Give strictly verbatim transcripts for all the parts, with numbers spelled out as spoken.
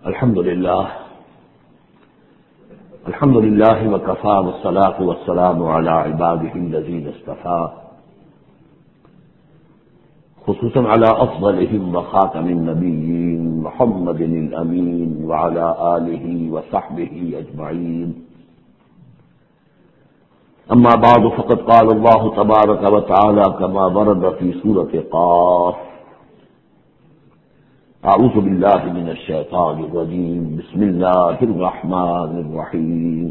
الحمد للہ الحمد للہ وکفى والصلاة والسلام علی عباده الذین اصطفى خصوصا علی افضلهم وخاتم النبیین محمد الامین وعلی آلہ وصحبہ اجمعین. اما بعد فقد قال اللہ تبارک وتعالی كما ورد في سورة قاف. اعوذ باللہ من الشیطان الرجیم. بسم اللہ الرحمن الرحیم.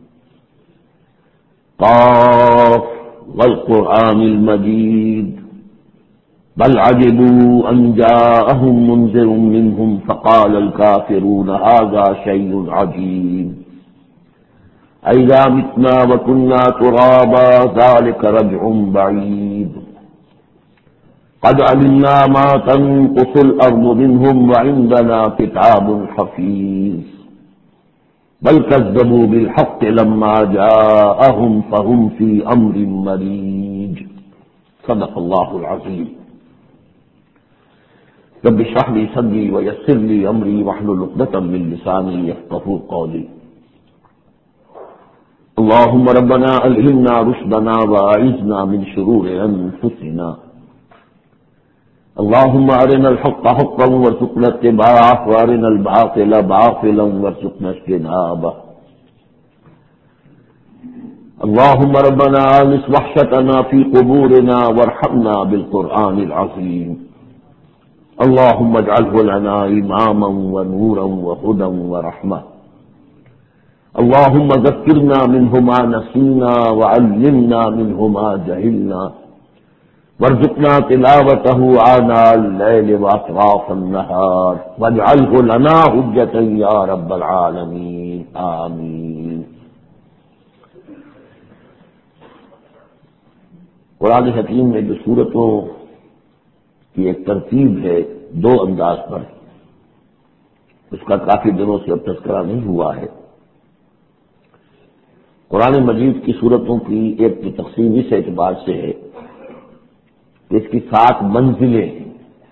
قاف والقرآن المجید بل عجبوا ان جاءهم منذر منهم فقال الكافرون هذا شيء عجيب أإذا متنا وكنا ترابا ذلك رجع بعيد قد علمنا ما تنقص الأرض منهم وعندنا كتاب حفيظ بل كذبوا بالحق لما جاءهم فهم في أمر مريج. صدق الله العظيم. رب اشرح لي صدري ويسر لي أمري واحلل عقدة من لساني يفقهوا قولي. اللهم ربنا ألهمنا رشدنا وأعذنا من شرور أنفسنا. اللهم أرنا الحق حقا وارزقنا اتباعه وأرنا الباطل باطلا وارزقنا اجتنابه. اللهم ربنا آنس وحشتنا في قبورنا وارحمنا بالقرآن العظيم. اللهم اجعله لنا إماما ونورا وهدى ورحمة. اللهم ذكرنا منه ما نسينا وعلمنا منه ما جهلنا وارزقنا تلاوته آناء الليل وأطراف النهار واجعله لنا حجة يا رب العالمين آمين. قرآن حکیم میں جو سورتوں کی ایک ترتیب ہے دو انداز پر، اس کا کافی دنوں سے اب تذکرہ نہیں ہوا ہے. قرآن مجید کی سورتوں کی ایک تو تقسیم اس اعتبار سے ہے کہ اس کی سات منزلیں ہیں،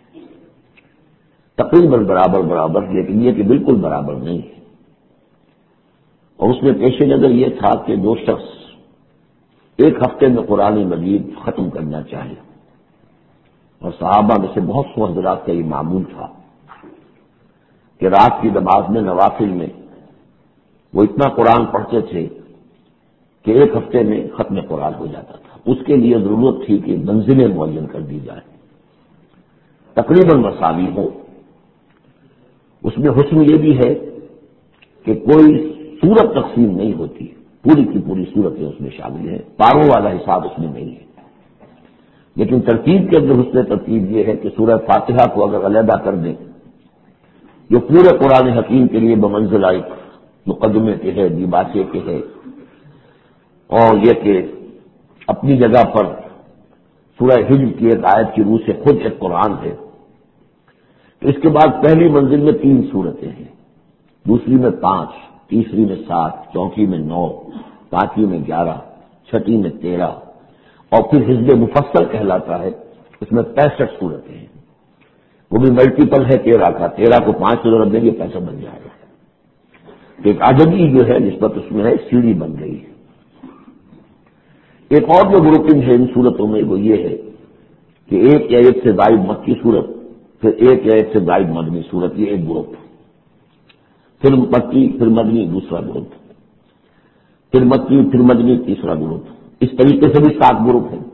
تقریباً برابر برابر، لیکن یہ کہ بالکل برابر نہیں ہے. اور اس میں پیش نظر یہ تھا کہ دو شخص ایک ہفتے میں قرآن مجید ختم کرنا چاہے، اور صحابہ میں سے بہت سو حضرات کا یہ معمول تھا کہ رات کی نماز میں نوافل میں وہ اتنا قرآن پڑھتے تھے کہ ایک ہفتے میں ختم قرآن ہو جاتا تھا. اس کے لیے ضرورت تھی کہ منزلیں معین کر دی جائیں، تقریباً مساوی ہو. اس میں حسن یہ بھی ہے کہ کوئی سورت تقسیم نہیں ہوتی، پوری کی پوری صورتیں اس میں شامل ہیں، پاروں والا حساب اس میں نہیں ہے. لیکن ترتیب کے اندر حسن ترتیب یہ ہے کہ سورہ فاتحہ کو اگر علیحدہ کر دیں جو پورے قرآن حکیم کے لیے بمنزلہ ایک مقدمے کے ہے، دیباچے کے ہے، اور یہ کہ اپنی جگہ پر سورہ حجر کی ایک آیت کی روح سے خود ایک قرآن ہے. تو اس کے بعد پہلی منزل میں تین سورتیں ہیں، دوسری میں پانچ، تیسری میں سات، چوتھی میں نو، پانچویں میں گیارہ، چھٹی میں تیرہ، اور پھر حزب مفصل کہلاتا ہے، اس میں پینسٹھ صورتیں ہیں. وہ بھی ملٹیپل ہے تیرہ کا، تیرہ کو پانچ سے ضرب دیں گے پینسٹھ بن جائے گا. تو ایک عددی جو ہے نسبت اس میں ہے، سیڑھی بن گئی ہے. ایک اور جو گروپنگ ہے ان صورتوں میں وہ یہ ہے کہ ایک یا ایک سے زائد مکی صورت، پھر ایک یا ایک سے زائد مدنی صورت، یہ ایک گروپ، پھر مکی پھر مدنی دوسرا گروپ، پھر مکی پھر مدنی تیسرا گروپ. اس طریقے سے بھی سات گروپ ہیں.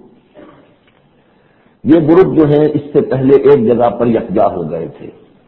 یہ گروپ جو ہے اس سے پہلے ایک جگہ پر یکجا ہو گئے تھے.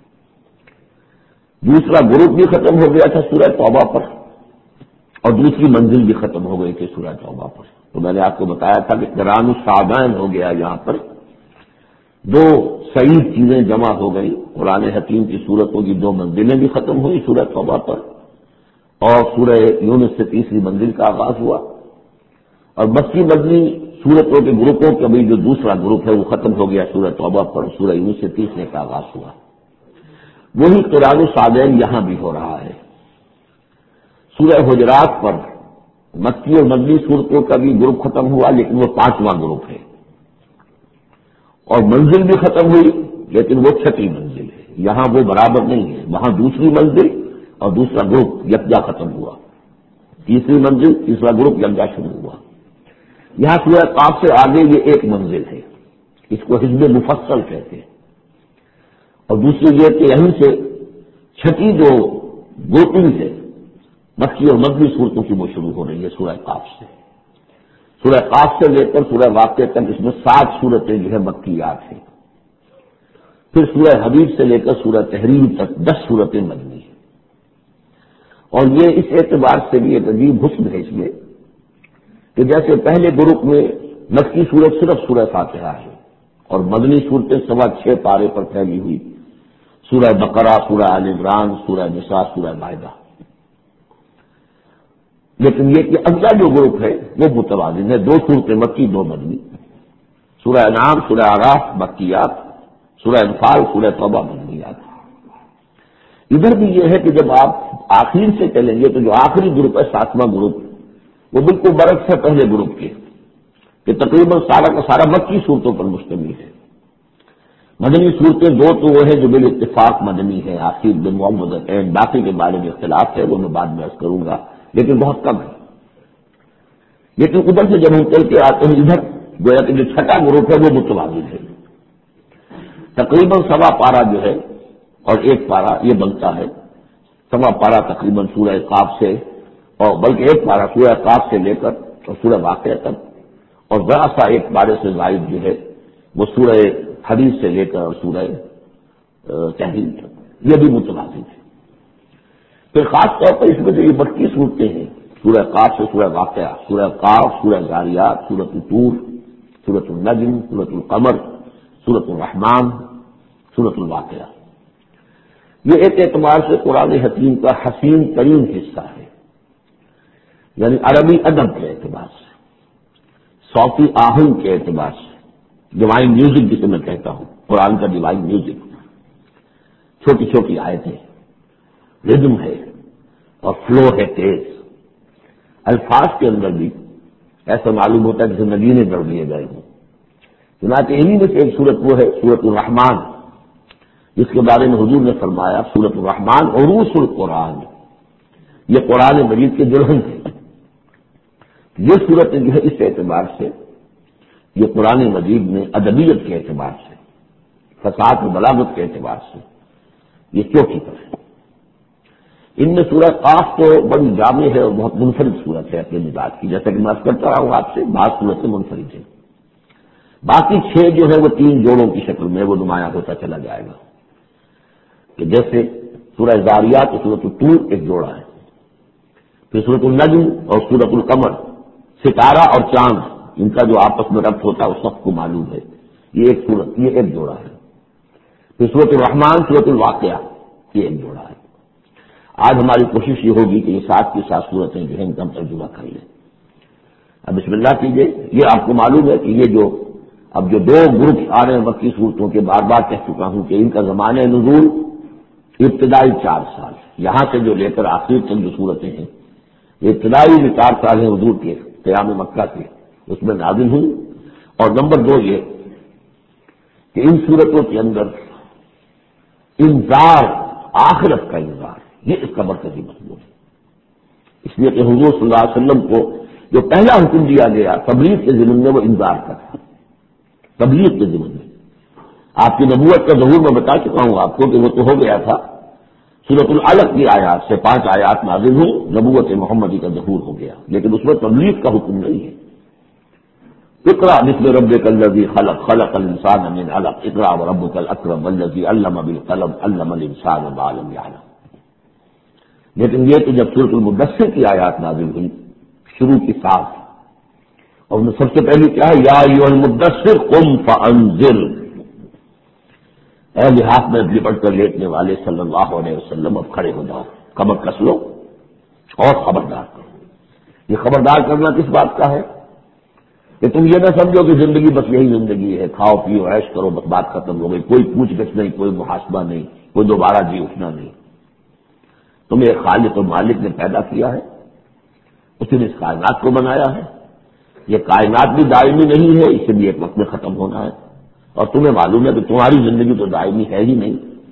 دوسرا گروپ بھی ختم ہو گیا تھا سورہ توبہ پر، اور دوسری منزل بھی ختم ہو گئی تھی سورہ توبہ پر. تو میں نے آپ کو بتایا تھا کہ قرآن الصعبین ہو گیا، یہاں پر دو صحیح چیزیں جمع ہو گئی. قرآن حکیم کی صورتوں کی دو منزلیں بھی ختم ہوئی سورہ توبہ پر، اور سورہ یونس سے تیسری منزل کا آغاز ہوا. اور مکی مدنی صورتوں کے گروپوں کا بھی جو دوسرا گروپ ہے وہ ختم ہو گیا سورہ توبہ پر، سورہ یونس سے تیسرے کا آغاز ہوا. وہی قرآن الصعبین یہاں بھی ہو رہا ہے. سورہ حجرات پر مکی اور مدنی صورتوں کا بھی گروپ ختم ہوا، لیکن وہ پانچواں گروپ ہے، اور منزل بھی ختم ہوئی لیکن وہ چھٹی منزل ہے. یہاں وہ برابر نہیں ہے، وہاں دوسری منزل اور دوسرا گروپ یکجا ختم ہوا، تیسری منزل تیسرا گروپ یکجا شروع ہوا۔ یہاں سورہ قاف سے آگے یہ ایک منزل ہے، اس کو حزب مفصل کہتے ہیں، اور دوسری یہ کہ یہیں سے چھٹی جو گروپنگ ہے مکی اور مدنی صورتوں کی وہ شروع ہو رہی ہے سورہ قاف سے۔ سورہ قاف سے لے کر سورہ واقعہ تک اس میں سات صورتیں جو ہے مکیات ہیں، پھر سورہ حدید سے لے کر سورہ تحریم تک دس صورتیں مدنی ہیں، اور یہ اس اعتبار سے بھی ایک عجیب حسن ہے اس میں کہ جیسے پہلے گروپ میں مکی صورت صرف سورہ فاتحہ ہے اور مدنی صورتیں سوا چھ پارے پر پھیلی ہوئی، سورہ بقرہ، سورہ آل عمران، سورہ نساء، سورہ مائدہ، لیکن یہ کہ اگلا جو گروپ ہے وہ متوازن ہے، دو صورتیں مکی دو مدنی، سورہ انعام، سورہ اعراف مکیات، سورہ انفال، سورہ توبہ مدنیات۔ ادھر بھی یہ ہے کہ جب آپ آخر سے چلیں گے تو جو آخری گروپ ہے ساتواں گروپ وہ بالکل برعکس ہے پہلے گروپ کے، کہ تقریباً سارا کا سارا مکی صورتوں پر مشتمل ہے۔ مدنی صورتیں دو تو وہ ہیں جو بال اتفاق مدنی ہے، آخر بن محمد، باقی کے بارے میں اختلاف ہے وہ میں بعد میں عرض کروں گا، لیکن بہت کم ہے۔ لیکن ادھر سے جب ہم چل کے آتے ہیں ادھر گویا کہ جو چھٹا گروپ ہے وہ متوازن ہے، تقریباً سوا پارا جو ہے اور ایک پارا یہ بنتا ہے، سوا پارا تقریباً سورہ قاف سے، اور بلکہ ایک پارا سورہ قاف سے لے کر اور سورہ واقعہ تک، اور ذرا سا ایک پارے سے زائد جو ہے وہ سورہ حدیث سے لے کر اور سورہ تحریم تک، یہ بھی متوازن ہے۔ پھر خاص طور پر اس میں جو یہ مکی صورتیں ہیں، سورہ قاف سے سورہ واقعہ، سورہ قاف، سورہ ذاریات، سورۃ الطور، سورۃ النجم، سورۃ القمر، سورۃ الرحمن، سورۃ الواقعہ، یہ ایک اعتبار سے قرآن حکیم کا حسین ترین حصہ ہے، یعنی عربی ادب کے اعتبار سے، صوتی آہنگ کے اعتبار سے، ڈیوائن میوزک جسے میں کہتا ہوں، قرآن کا ڈیوائن میوزک، چھوٹی چھوٹی آیتیں، رزم ہے اور فلو ہے تیز، الفاظ کے اندر بھی ایسا معلوم ہوتا ہے جسے نگینے کر دیے گئے ہوں۔ چنانچہ انہی میں سے ایک صورت وہ ہے سورۃ الرحمن، جس کے بارے میں حضور نے فرمایا سورۃ الرحمن عروس القرآن، یہ قرآن مجید کے دلہن ہے۔ یہ صورت جو ہے اس اعتبار سے یہ قرآن مجید میں ادبیت کے اعتبار سے، فصاحت و بلاغت کے اعتبار سے یہ چوکی پر ہے۔ ان میں سورہ قاف تو بڑی جامع ہے اور بہت منفرد صورت ہے اپنے مزاج کی، جیسا کہ میں عرض کرتا رہا ہوں آپ سے، بعض صورتیں منفرد ہیں، باقی چھ جو ہے وہ تین جوڑوں کی شکل میں وہ نمایاں ہوتا چلا جائے گا، کہ جیسے سورہ ذاریات اور سورۃ الطور ایک جوڑا ہے، پھر سورۃ النجم اور سورۃ القمر، ستارہ اور چاند، ان کا جو آپس میں ربط ہوتا ہے وہ سب کو معلوم ہے، یہ ایک صورت، یہ ایک جوڑا ہے، پھر سورۃ الرحمن، سورۃ الواقعہ، یہ ایک جوڑا ہے۔ آج ہماری کوشش یہ ہوگی کہ یہ سات کی سات صورتیں جو ہیں ان کا ترجمہ کر لیں۔ اب بسم اللہ کیجیے۔ یہ آپ کو معلوم ہے کہ یہ جو اب جو دو گروپ آ رہے ہیں مکی صورتوں کے، بار بار کہہ چکا ہوں کہ ان کا زمانہ نزول ابتدائی چار سال، یہاں سے جو لے کر آخر تک جو صورتیں ہیں ابتدائی جو چار سال ہیں حضور کے قیام مکہ کے، اس میں نازل ہوئی۔ اور نمبر دو یہ کہ ان صورتوں کے اندر انذار، آخرت کا انذار، یہ اس کا مرکزی مضمون ہے، اس لیے کہ حضور صلی اللہ علیہ وسلم کو جو پہلا حکم دیا گیا تبلیغ کے ضمن میں وہ انذار کا تھا، تبلیغ کے ضمن میں۔ آپ کی نبوت کا ظہور میں بتا چکا ہوں آپ کو کہ وہ تو ہو گیا تھا، سورۃ العلق کی آیات سے پانچ آیات نازل ہوئی، نبوت محمدی کا ظہور ہو گیا، لیکن اس میں تبلیغ کا حکم نہیں ہے۔ اقرأ بسم ربک الذی خلق، خلق الانسان من علق، اقرأ وربک الاکرم الذی علم بالقلم، علم الانسان ما لم یعلم۔ لیکن یہ کہ جب سورۃ المدثر کی آیات نازل ہوئی شروع کی ساتھ، اور ان میں سب سے پہلے کیا ہے، یا ایھا المدثر قم فانذر، اے لحاف میں لپٹ کر لیٹنے والے صلی اللہ علیہ وسلم اب کھڑے ہو جاؤ، کمر کس لو اور خبردار کرو۔ یہ خبردار کرنا کس بات کا ہے کہ تم یہ نہ سمجھو کہ زندگی بس یہی زندگی ہے، کھاؤ پیو عیش کرو بس بات ختم ہو گئی، کوئی پوچھ گچھ نہیں، کوئی محاسبہ نہیں، کوئی دوبارہ جی اٹھنا نہیں۔ تمہیں خالق و مالک نے پیدا کیا ہے، اس نے اس کائنات کو بنایا ہے، یہ کائنات بھی دائمی نہیں ہے، اسے بھی ایک وقت میں ختم ہونا ہے، اور تمہیں معلوم ہے کہ تمہاری زندگی تو دائمی ہے ہی نہیں،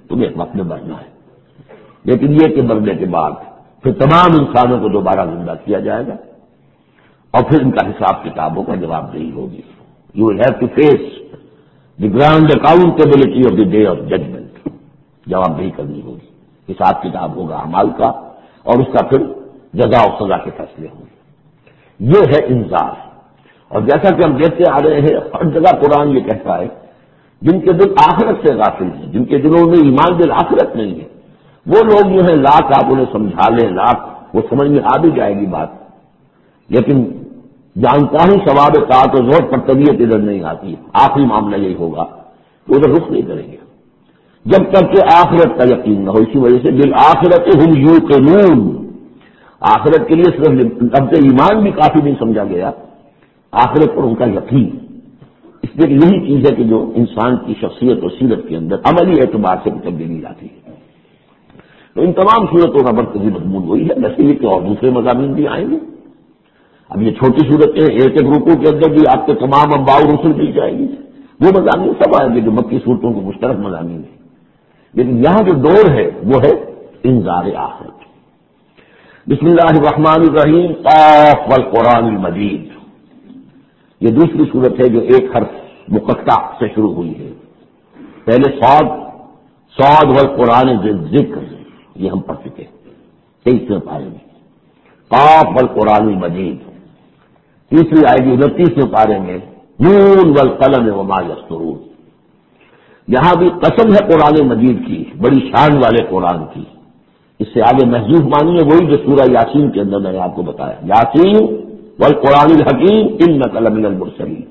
تمہیں ایک وقت میں مرنا ہے، لیکن یہ کہ مرنے کے بعد پھر تمام انسانوں کو دوبارہ زندہ کیا جائے گا اور پھر ان کا حساب کتابوں کا جواب دہی ہوگی. You will have to face the grand accountability of the day of judgement. جواب دہی کرنی ہوگی، حساب کتاب ہوگا اعمال کا اور اس کا پھر جزا و سزا کے فیصلے ہوں گے. یہ ہے انذار. اور جیسا کہ ہم دیکھتے آ رہے ہیں ہر جگہ قرآن یہ کہتا ہے جن کے دل آخرت سے غافل ہیں، جن کے دلوں میں ایمان بالآخرت نہیں ہے، وہ لوگ جو ہے لاکھ آپ انہیں سمجھا لیں، لاکھ وہ سمجھ میں آ بھی جائے گی بات، لیکن جانتا ہوں ثواب طاعت و زہد پر طبیعت ادھر نہیں آتی. آخری معاملہ یہی ہوگا کہ ادھر رخ نہیں کریں گے جب تک کہ آخرت کا یقین نہ ہو. اسی وجہ سے بالآخرت ہم یوقنون، آخرت کے لیے صرف لفظ ایمان بھی کافی نہیں سمجھا گیا، آخرت پر ان کا یقین. اس لیے یہی چیز ہے کہ جو انسان کی شخصیت اور سیرت کے اندر عملی اعتبار سے تبدیلی لاتی ہے. تو ان تمام صورتوں کا مرکزی مضمون وہی ہے، ویسے یہ کہ اور دوسرے مضامین بھی آئیں گے. اب یہ چھوٹی صورتیں ایک ایک رکوع کے اندر بھی آپ کے تمام انباء و رسل مل جائیں گی، وہ مضامین سب آئیں گے جو مکی صورتوں کے مشترک مضامین ہیں. لیکن یہاں جو دور ہے وہ ہے انذار آخرت. بسم اللہ الرحمن الرحیم، قاف والقرآن المجید. یہ دوسری صورت ہے جو ایک حرف مقطع سے شروع ہوئی ہے. پہلے صاد صاد والقرآن ذکر، یہ ہم پڑھ چکے تیئیسویں پارے میں. قاف والقرآن المجید تیسری آئے گی انتیسویں پارے میں، نون والقلم وما یسطرون. یہاں بھی قسم ہے قرآن مجید کی، بڑی شان والے قرآن کی. اس سے آگے محذوف مانی ہے وہی جو سورہ یاسین کے اندر میں نے آپ کو بتایا، یاسین والقرآن الحکیم انک لمن المرسلین.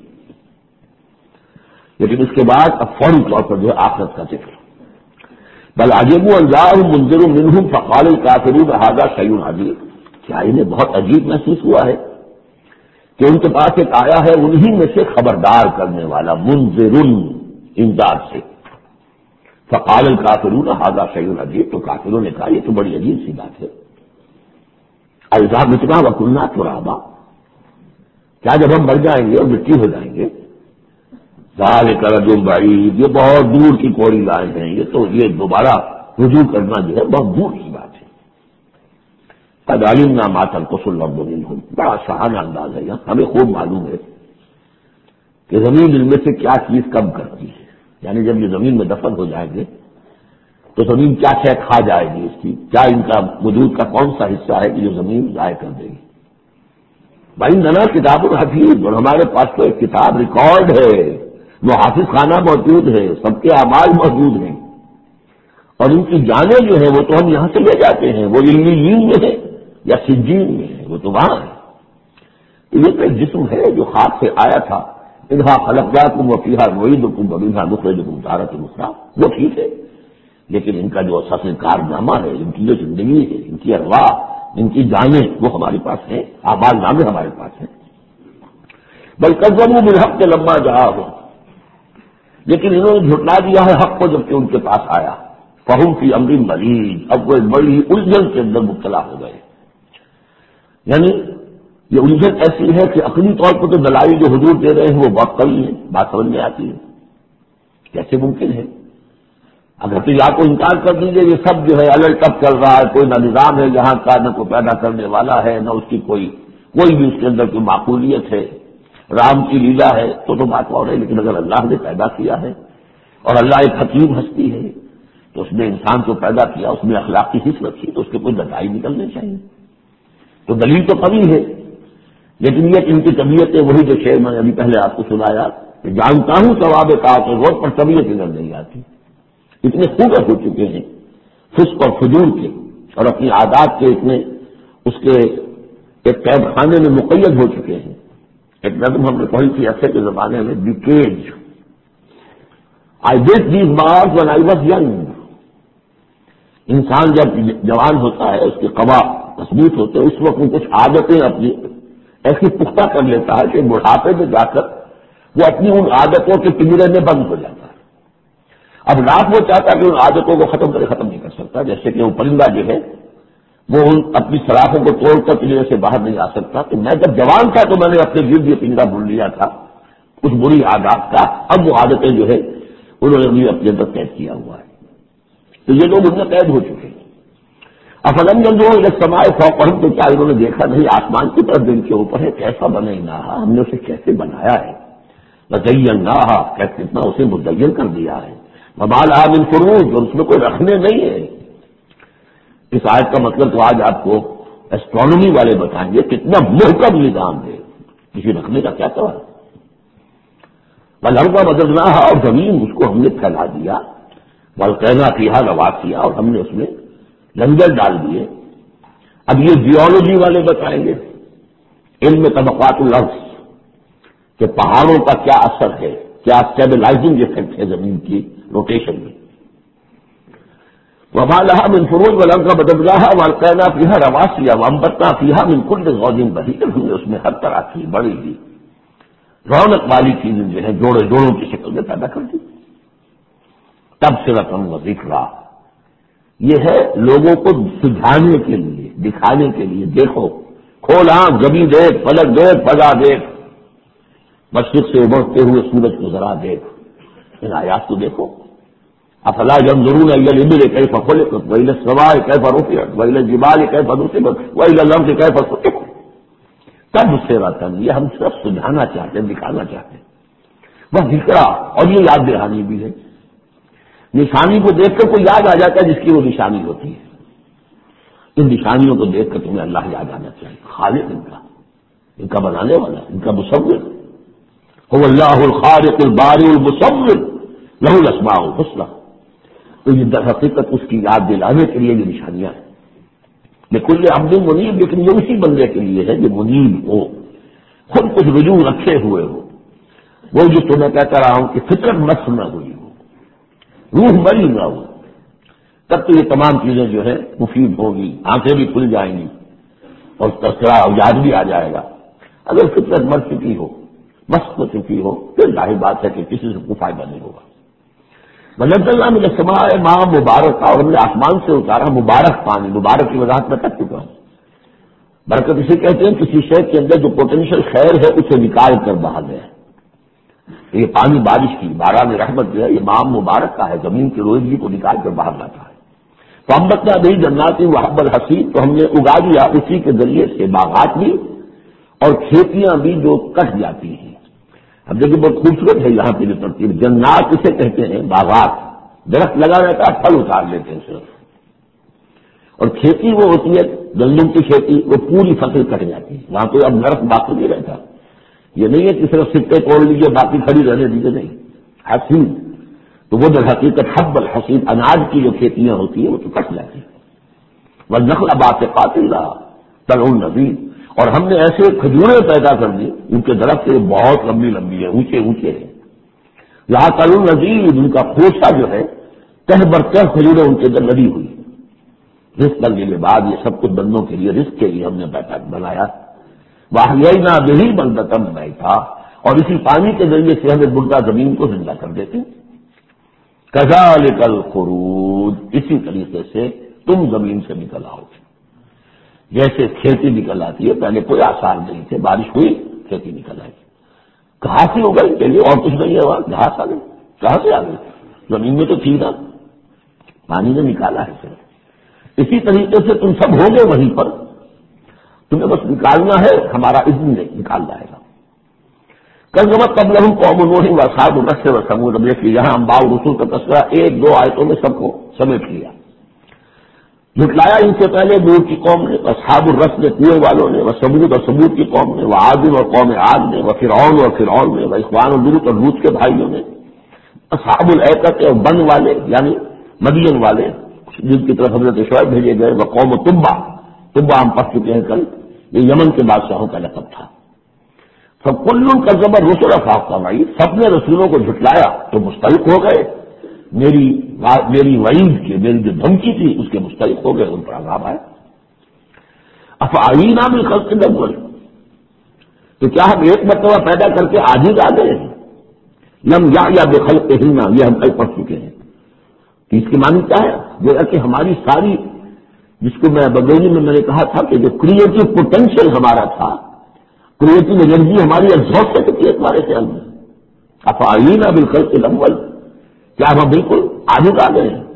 لیکن اس کے بعد اب فوری طور پر جو ہے آخرت کا ذکر. بل عجبوا ان جاءهم منذر منهم فقال الكافرون هذا شيء عجیب. کیا انہیں بہت عجیب محسوس ہوا ہے کہ ان کے پاس ایک آیا ہے انہی میں سے خبردار کرنے والا، منذر انذار سے. فقال الکافرون ھذا شیء عجیب، تو کافروں نے کہا یہ تو بڑی عجیب سی بات ہے. اذا متنا وکنا ترابا، کیا جب ہم مر جائیں گے اور مٹی ہو جائیں گے؟ ذالک رجل بعید، یہ بہت دور کی کوری لائن ہے، یہ تو یہ دوبارہ رجوع کرنا جو ہے بہت دور کی بات ہے. قد علمنا ما تنقص الارض منهم، بڑا شاہانہ انداز ہے. یہاں ہمیں خوب معلوم ہے کہ زمین ان میں سے کیا چیز کم کرتی ہے. یعنی جب یہ زمین میں دفن ہو جائیں گے تو زمین کیا شے کھا جائے گی، اس کی کیا ان کا وجود کا کون سا حصہ ہے کہ جو زمین ضائع کر دے گی. بھائی ننا کتاب الحفیظ، اور ہمارے پاس تو ایک کتاب ریکارڈ ہے، وہ حافظ خانہ موجود ہے، سب کے اعمال موجود ہیں، اور ان کی جانیں جو ہیں وہ تو ہم یہاں سے لے جاتے ہیں. وہ علمیین میں ہے یا سجین میں ہے، وہ تو وہاں ہے. یہ تو ایک جسم ہے جو خاک سے آیا تھا. انہا خلقناکم وفیہا نعیدکم ومنہا نخرجکم تارۃ اخری، وہ ٹھیک ہے. لیکن ان کا جو اصل کارنامہ ہے، ان کی جو زندگی ہے، ان کی ارواح، ان کی جانیں وہ ہمارے پاس ہیں، اعمال نامے ہمارے پاس ہیں. بل کذبوا بالحق لما جاءہم، لیکن انہوں نے جھٹلا دیا ہے حق کو جبکہ ان کے پاس آیا. فہم فی امر مریض، اب وہ ایک بڑی الجھن کے اندر مبتلا ہو گئے. یعنی یہ الجھن ایسی ہے کہ عقلی طور پر تو دلائل جو حضور دے رہے ہیں وہ بہت قوی ہیں، بات سمجھ میں آتی ہے. کیسے ممکن ہے؟ اگر تو یا تو انکار کر دیجیے یہ سب جو ہے الٹ ٹپ چل رہا ہے، کوئی نہ نظام ہے یہاں کا، نہ کوئی پیدا کرنے والا ہے، نہ اس کی کوئی کوئی بھی اس کے اندر کوئی معقولیت ہے، رام کی لیلا ہے، تو تو بات اور ہے. لیکن اگر اللہ نے پیدا کیا ہے اور اللہ ایک حکیم ہستی ہے تو اس نے انسان کو پیدا کیا، اس میں اخلاقی حص رکھی، تو اس کے کوئی دلائل نکلنے چاہیے. تو دلیل تو قوی ہے، لیکن یہ ان کی طبیعت ہے وہی جو شعر میں نے ابھی پہلے آپ کو سنایا کہ جانتا ہوں ثواب طاعت و زہد پر طبیعت نظر نہیں آتی. اتنے خوبصورت ہو چکے ہیں فسق اور فجور کے اور اپنی عادات کے اتنے اس کے ایک قید خانے میں مقید ہو چکے ہیں. ایک نظم ہم نے پڑھی تھی عرصے کے زمانے میں، the cage. I did these bars when I was young. انسان جب جوان ہوتا ہے، اس کے قوا مضبوط ہوتے ہیں، اس وقت کچھ عادتیں اپنی ایسی پختہ کر لیتا ہے کہ بڑھاپے میں جا کر وہ اپنی ان عادتوں کے پنجرے میں بند ہو جاتا ہے. اب رات وہ چاہتا ہے کہ ان عادتوں کو ختم کرے ختم نہیں کر سکتا. جیسے کہ وہ پرندہ جو ہے وہ ان اپنی سلاخوں کو توڑ کر پنجرے سے باہر نہیں آ سکتا. تو میں جب جوان تھا تو میں نے اپنے گرد یہ پنجرا بھول لیا تھا کچھ بری عادات کا. اب وہ عادتیں جو ہے انہوں نے بھی اپنے اندر قید کیا ہوا ہے. تو یہ لوگ ان میں قید ہو چکے ہیں۔ افلم ينظروا الى السماء فوقهم، تو کیا انہوں نے دیکھا نہیں آسمان کی طرف جن کے اوپر ہے، کیسا بنیناہا، ہم نے اسے کیسے بنایا ہے، وزیناہا، کتنا اسے مزین کر دیا ہے، وما لہا من فروج، اور اس میں کوئی رکھنے نہیں ہے۔ اس آیت کا مطلب تو آج آپ کو ایسٹرونومی والے بتائیں گے کتنا محکم نظام ہے، کسی رکھنے کا کیا سوال۔ والارض مددناہا، اور زمین اس کو ہم نے پھیلا دیا، والقینا فیہا رواسیا، اور ہم نے اس میں لنگر ڈال دیے۔ اب یہ جیولوجی والے بتائیں گے علم طبقات الارض کہ پہاڑوں کا کیا اثر ہے، کیا اسٹیبلائزنگ افیکٹ ہے زمین کی روٹیشن میں۔ وما لها من فروج والارض مددناها والقینا فیہا رواسیا وانبتنا فیہا من کل زوج بہیج، ہم نے اس میں ہر طرح کی بڑی ہی رونق والی چیزیں جو ہے جوڑے جوڑوں کی شکل میں پیدا کر دی۔ تبصرۃ و ذکریٰ، یہ ہے لوگوں کو سجھانے کے لیے، دکھانے کے لیے، دیکھو کھول آنکھ، زمین دیکھ، فلک دیکھ، فضا دیکھ، مشرق سے ابھرتے ہوئے سورج کو ذرا دیکھ، ان آیات کو دیکھو۔ افلا ينظرون الى الابل كيف خلقت والى السماء كيف رفعت والى الجبال كيف نصبت والى الارض كيف سطحت، تبصرۃ، یہ ہم صرف سجھانا چاہتے ہیں، دکھانا چاہتے ہیں، وہ ذکرا، اور یہ یاد دہانی بھی ہے۔ نشانی کو دیکھ کر کوئی یاد آ جاتا ہے جس کی وہ نشانی ہوتی ہے، ان نشانیوں کو دیکھ کر تمہیں اللہ یاد آنا چاہیے، خالق ان کا، ان کا بنانے والا، ان کا مصور، هو اللہ الخالق البارئ المصور لہ الاسماء الحسنی۔ تو یہ در حقیقت اس کی یاد دلانے کے لیے یہ نشانیاں ہیں۔ لکل عبد منیب، لیکن یہ اسی بندے کے لیے ہے جو منیب ہو، خود کچھ رجوع رکھے ہوئے ہو، وہ جو تو میں کہتا رہا ہوں کہ فطرت مس نہ ہوئی ہو، روح مری نہ ہو، تب تو یہ تمام چیزیں جو ہے مفید ہوں گی، آنکھیں بھی کھل جائیں گی اور تذکرہ اور یاد بھی آ جائے گا۔ اگر فطرت مر چکی ہو، مست ہو چکی ہو، پھر ظاہر بات ہے کہ کسی سے کوئی فائدہ نہیں ہوگا۔ ونزلنا من السماء ماء مبارک، اور ہم نے آسمان سے اتارا مبارک پانی، مبارک کی وضاحت میں کر چکا ہوں۔ برکت اسے کہتے ہیں کسی شے کے اندر جو پوٹینشیل خیر ہے اسے نکال کر بہا گیا۔ یہ پانی بارش کی باران رحمت جو ہے یہ ماء مبارک کا ہے، زمین کی روئیگی کو نکال کر باہر لاتا ہے۔ تو انبتنا بہ جنات وحب الحصید، تو ہم نے اگا دیا اسی کے ذریعے سے باغات بھی اور کھیتیاں بھی جو کٹ جاتی ہیں۔ اب دیکھیے بہت خوبصورت ہے یہاں پہ جو ترتیب، جنات اسے کہتے ہیں باغات، درخت لگا رہتا ہے پھل اتار لیتے ہیں صرف، اور کھیتی وہ ہوتی ہے گندم کی کھیتی، وہ پوری فصل کٹ جاتی ہے، وہاں کوئی اب درخت باقی نہیں رہتا۔ یہ نہیں ہے کہ صرف سکے توڑ لیجیے باقی کھڑی رہنے دیجیے، نہیں، حصید تو وہ در حقیقت حب الحصید اناج کی جو کھیتیاں ہوتی ہیں وہ تو کٹ جاتی ہیں۔ والنخل باسقات طلع نضید، اور ہم نے ایسے کھجوریں پیدا کر دی ان کے درخت سے بہت لمبی لمبی ہے، اونچے اونچے ہیں، یہاں طلع نضید، ان کا خوشہ جو ہے تہ برتہ کھجوریں ان کے اندر لگی ہوئی، رزق کرنے کے بعد یہ سب کچھ بندوں کے لیے رزق کے لیے ہم نے پیدا بنایا۔ وَأَحْيَيْنَا بِهِ بَلْدَةً مَيْتًا، اور اسی پانی کے ذریعے سے ہمیں مردہ زمین کو زندہ کر دیتے۔ كَذَلِكَ الْخُرُوجُ، اسی طریقے سے تم زمین سے نکل آؤ گے، جیسے کھیتی نکل آتی ہے، پہلے کوئی آثار نہیں تھے، بارش ہوئی کھیتی نکل آئی، کہاں سے ہو گئی چلیے اور کچھ نہیں ہے، وہاں گھاس آ گئی، کہاں سے آ گئی؟ زمین میں تو تھی نا، پانی نے نکالا ہے صرف۔ اسی طریقے سے تم سب ہو گے وہیں پر، تمہیں بس نکالنا ہے، ہمارا اذن نکال جائے گا۔ کذبت قبلہم قوم نوح واصحاب الرس وثمود، اب دیکھیے یہاں انباء رسول کا تذکرہ ایک دو آیتوں میں سب کو سمیٹ لیا۔ جھٹلایا ان سے پہلے نوح کی قوم نے، اصحاب الرس نے کنویں والوں نے، وثمود اور ثمود کی قوم نے، وعاد اور قوم عاد نے، وفرعون اور فرعون نے، واخوان لوط اور لوط کے بھائیوں نے، اصحاب الایکۃ اور بن والے یعنی مدین والے جن کی طرف حضرت شعیب بھیجے گئے، وہ قوم تبع، تبع ہم پڑھ چکے ہیں کل، یہ یمن کے بادشاہوں کا لقب تھا۔ سب کلن کذب الرسل فاقتبعی، سب نے رسولوں کو جھٹلایا تو مستحق ہو گئے میری میری وعید کے، میری جو دھمکی تھی اس کے مستحق ہو گئے، ان پر عذاب آئے۔ افعینا بالخلق الاول، تو کیا ہم ایک مرتبہ پیدا کر کے عاجز آ گئے ہیں؟ لم یعیا بخلقہن، یہ ہم کل پڑھ چکے ہیں۔ اس کی معنی کیا ہے؟ گویا کہ ہماری ساری، جس کو میں بغیری میں میں نے کہا تھا کہ جو کریٹو پوٹینشیل ہمارا تھا، کریٹو انرجی ہماری ایگزاسٹ ہو چکی ہے ہمارے خیال میں۔ افعینا بالخلق الاول، کیا ہم بالکل عاجز آ گئے ہیں؟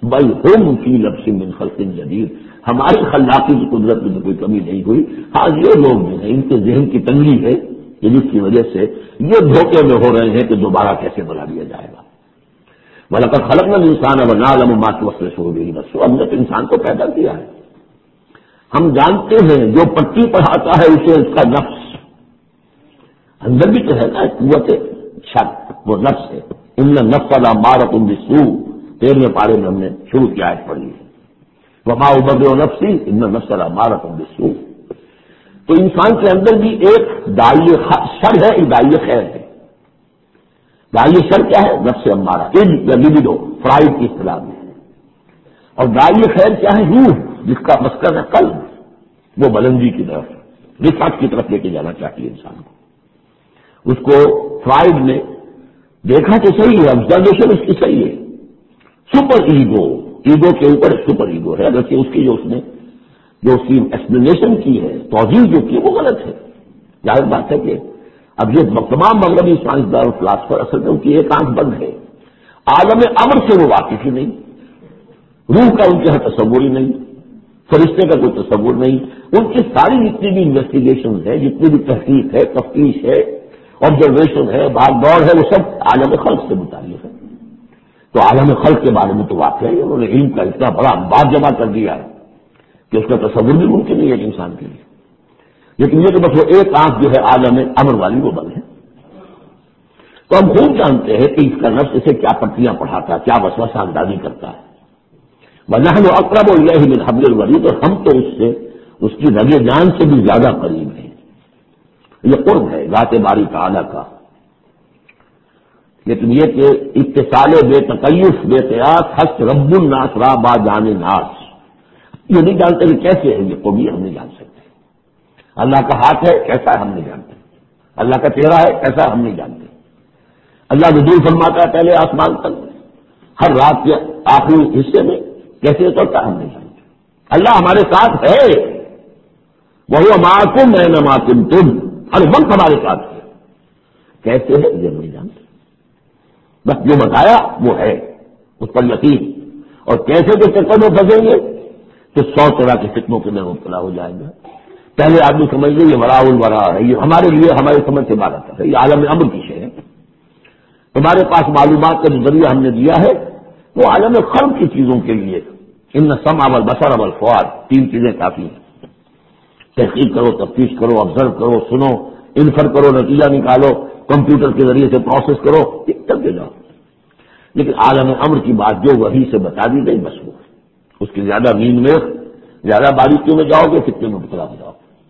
بل ہم فی لبس من خلق جدید، ہماری خلاقی کی قدرت میں تو کوئی کمی نہیں ہوئی. ہاں یہ لوگ جو ہیں ان کے ذہن کی تنگی ہے کہ جس کی وجہ سے یہ دھوکے میں ہو رہے ہیں کہ دوبارہ کیسے بنا دیا جائے گا. وَلَقَدْ خَلَقْنَا الْإِنسَانَ وَنَعْلَمُ مَا تُوَسْوِسُ بِهِ نَفْسُهُ، ہم نے تو انسان کو پیدا کیا ہے، ہم جانتے ہیں جو پٹی پڑھاتا ہے اسے اس کا نفس اندر بھی تو ہے نا قوت شر، وہ نفس ہے. ان النفس لامارۃ بالسوء، تیرہویں پارے میں ہم نے شروع کی آیت پڑھی ہے. وما ابرئ نفسی ان النفس لامارۃ بالسوء. تو انسان کے اندر بھی ایک داعی شر ہے، ایک داعی خیر ہے. داعی شر کیا ہے؟ نفس امارہ یا لبیڈو فرائڈ کی اصطلاح میں. اور داعی خیر کیا ہے؟ روح، جس کا مسکن ہے قلب، وہ بلندی کی طرف رفعت کی طرف لے کے جانا چاہیے انسان کو. اس کو فرائڈ نے دیکھا تو صحیح ہے، آبزرویشن اس کی صحیح ہے. سپر ایگو، ایگو کے اوپر سپر ایگو ہے، اگرچہ اس کی جو اس نے جو اس کی ایکسپلینیشن کی ہے، توضیح جو کی وہ غلط ہے. ظاہر بات ہے کہ اب یہ تمام مغربی سائنسدان اور فلاسفر اصل میں ان کی ایک آنکھ بند ہے. عالم امر سے وہ واقف ہی نہیں، روح کا ان کے یہاں تصور ہی نہیں، فرشتے کا کوئی تصور نہیں. ان کی ساری جتنی بھی انویسٹیگیشن ہے، جتنی بھی تحقیق ہے، تفتیش ہے، آبزرویشن ہے، بھاگ دوڑ ہے، وہ سب عالم خلق سے متعلق ہے. تو عالم خلق کے بارے میں تو واقع ہے انہوں نے علم کا اتنا بڑا انبار جمع کر دیا ہے کہ اس کا تصور بھی ممکن نہیں ہے ایک انسان کے لیے. لیکن یہ کہ بس وہ ایک آنکھ جو ہے عالم امر والی وہ بند ہے. تو ہم خوب جانتے ہیں کہ اس کا نفس اسے کیا پٹیاں پڑھاتا ہے، کیا وسوسہ اندازی کرتا ہے. وَنَحْنُ أَقْرَبُ إِلَيْهِ مِنْ حَبْلِ الْوَرِيدِ، اور ہم تو اس سے اس کی رگ جان سے بھی زیادہ قریب ہیں. یہ قرب ہے ذات باری تعالیٰ کا. لیکن یہ کہ اتصال بے تکیف بے قیاس حس رب الناس را با جان ناس، یہ نہیں جانتے کہ کیسے ہے یہ قربی ہم نہیں جان سکتے. اللہ کا ہاتھ ہے کیسا ہے ہم نہیں جانتے، اللہ کا چہرہ ہے کیسا ہم نہیں جانتے. اللہ نزول فرماتا ہے پہلے آسمان تک، ہر رات کے آخری حصے میں کیسے اترتا ہم نہیں جانتے. اللہ ہمارے ساتھ ہے، وہو معکم اینما کنتم، ہر وقت ہمارے ساتھ ہے. کیسے ہے یہ نہیں جانتے، بس جو بتایا وہ ہے، اس پر یقین. اور کیسے کے چکر میں پھنسیں گے تو سو طرح کے فتنوں کے اندر مبتلا ہو جائے گا. پہلے آدمی سمجھ لے یہ وراء الورا ہے، یہ ہمارے لیے ہماری سمجھ سے بات آتا ہے، یہ عالم امر کی شے ہے. تمہارے پاس معلومات کا جو ذریعہ ہم نے دیا ہے وہ عالم خلق کی چیزوں کے لیے. ان سمع والبصر والفؤاد، تین چیزیں کافی ہیں. تحقیق کرو، تفتیش کرو، آبزرو کرو، سنو، انفر کرو، نتیجہ نکالو، کمپیوٹر کے ذریعے سے پروسیس کرو، کرتے جاؤ. لیکن عالم امر کی بات جو وحی سے بتا دی گئی بس وہ اس کی زیادہ نیند میں زیادہ باریکیوں میں جاؤ گے فتنے میں مبتلا ہو جاؤ.